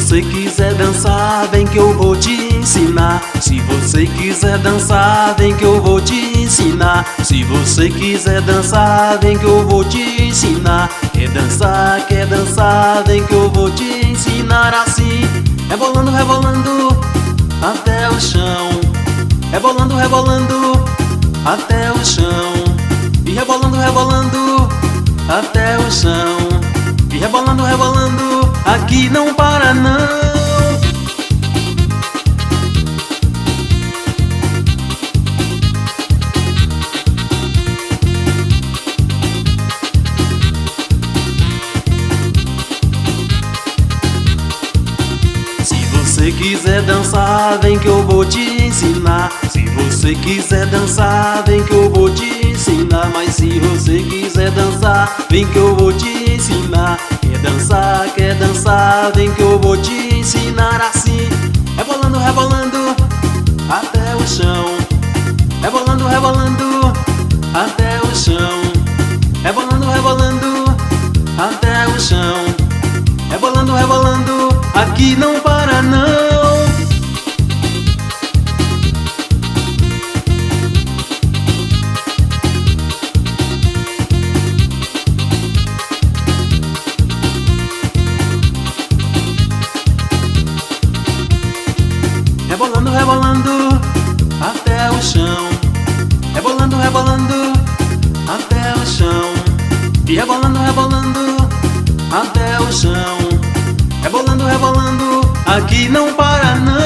você quiser dançar, vem que eu vou te ensinar. Se você quiser dançar, vem que eu vou te ensinar. Se você quiser dançar, vem que eu vou te ensinar. Quer dançar, vem que eu vou te ensinar assim. Rebolando, rebolando até o chão. Rebolando, rebolando até o chão. E rebolando, rebolando até o chão. E rebolando, rebolando, aqui não para não. Se você quiser dançar, vem que eu vou te ensinar. Se você quiser dançar, vem que eu vou te ensinar. Mas se você quiser dançar, vem que eu vou te ensinar. Quer dançar, vem que eu vou te ensinar assim. Rebolando, rebolando até o chão. Rebolando, rebolando até o chão. Rebolando, rebolando até o chão. Rebolando, rebolando, aqui não para não. Rebolando, rebolando até o chão. Rebolando, rebolando até o chão. E rebolando, rebolando até o chão. Rebolando, rebolando, aqui não para não.